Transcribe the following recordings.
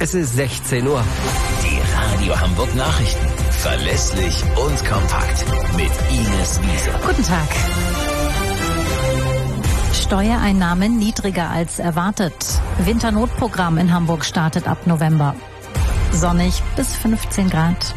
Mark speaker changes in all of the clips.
Speaker 1: Es ist 16 Uhr.
Speaker 2: Die Radio Hamburg Nachrichten. Verlässlich und kompakt. Mit Ines Wiese.
Speaker 3: Guten Tag. Steuereinnahmen niedriger als erwartet. Winternotprogramm in Hamburg startet ab November. Sonnig bis 15 Grad.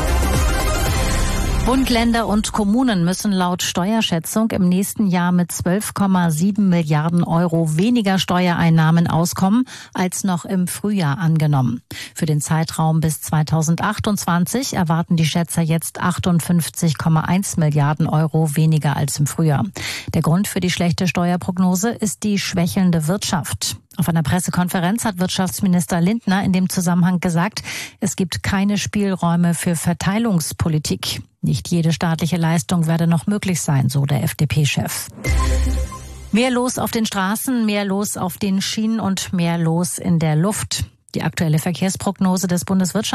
Speaker 3: Bund, Länder und Kommunen müssen laut Steuerschätzung im nächsten Jahr mit 12,7 Milliarden Euro weniger Steuereinnahmen auskommen, als noch im Frühjahr angenommen. Für den Zeitraum bis 2028 erwarten die Schätzer jetzt 58,1 Milliarden Euro weniger als im Frühjahr. Der Grund für die schlechte Steuerprognose ist die schwächelnde Wirtschaft. Auf einer Pressekonferenz hat Wirtschaftsminister Lindner in dem Zusammenhang gesagt, es gibt keine Spielräume für Verteilungspolitik. Nicht jede staatliche Leistung werde noch möglich sein, so der FDP-Chef. Mehr los auf den Straßen, mehr los auf den Schienen und mehr los in der Luft. Die aktuelle Verkehrsprognose des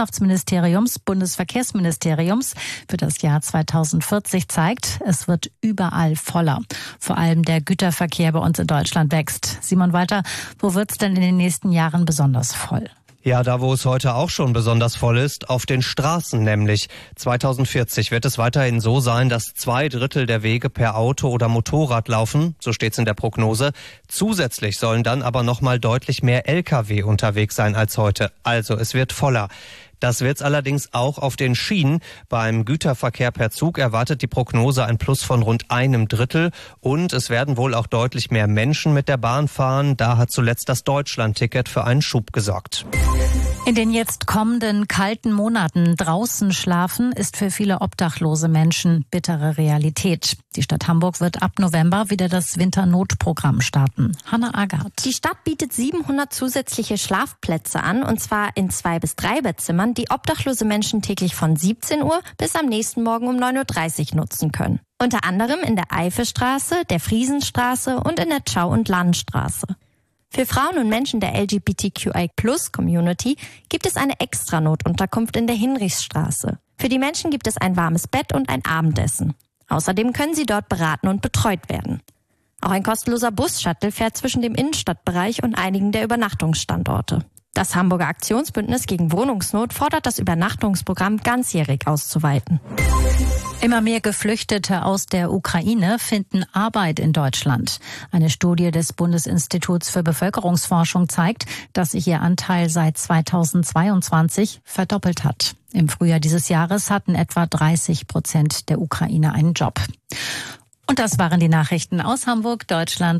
Speaker 3: Bundesverkehrsministeriums für das Jahr 2040 zeigt, es wird überall voller. Vor allem der Güterverkehr bei uns in Deutschland wächst. Simon Walter, wo wird's denn in den nächsten Jahren besonders voll?
Speaker 4: Ja, da wo es heute auch schon besonders voll ist, auf den Straßen nämlich. 2040 wird es weiterhin so sein, dass 2/3 der Wege per Auto oder Motorrad laufen, so steht's in der Prognose. Zusätzlich sollen dann aber nochmal deutlich mehr Lkw unterwegs sein als heute. Also es wird voller. Das wird's allerdings auch auf den Schienen. Beim Güterverkehr per Zug erwartet die Prognose ein Plus von rund 1/3 und es werden wohl auch deutlich mehr Menschen mit der Bahn fahren. Da hat zuletzt das Deutschland-Ticket für einen Schub gesorgt.
Speaker 3: In den jetzt kommenden kalten Monaten draußen schlafen ist für viele obdachlose Menschen bittere Realität. Die Stadt Hamburg wird ab November wieder das Winternotprogramm starten. Hanna Agard.
Speaker 5: Die Stadt bietet 700 zusätzliche Schlafplätze an, und zwar in 2- bis 3-Bettzimmern, die obdachlose Menschen täglich von 17 Uhr bis am nächsten Morgen um 9.30 Uhr nutzen können. Unter anderem in der Eifelstraße, der Friesenstraße und in der Tschau- und Lannstraße. Für Frauen und Menschen der LGBTQI+-Community gibt es eine Extranotunterkunft in der Hinrichsstraße. Für die Menschen gibt es ein warmes Bett und ein Abendessen. Außerdem können sie dort beraten und betreut werden. Auch ein kostenloser Bus-Shuttle fährt zwischen dem Innenstadtbereich und einigen der Übernachtungsstandorte. Das Hamburger Aktionsbündnis gegen Wohnungsnot fordert, das Übernachtungsprogramm ganzjährig auszuweiten.
Speaker 3: Immer mehr Geflüchtete aus der Ukraine finden Arbeit in Deutschland. Eine Studie des Bundesinstituts für Bevölkerungsforschung zeigt, dass sich ihr Anteil seit 2022 verdoppelt hat. Im Frühjahr dieses Jahres hatten etwa 30% der Ukrainer einen Job. Und das waren die Nachrichten aus Hamburg, Deutschland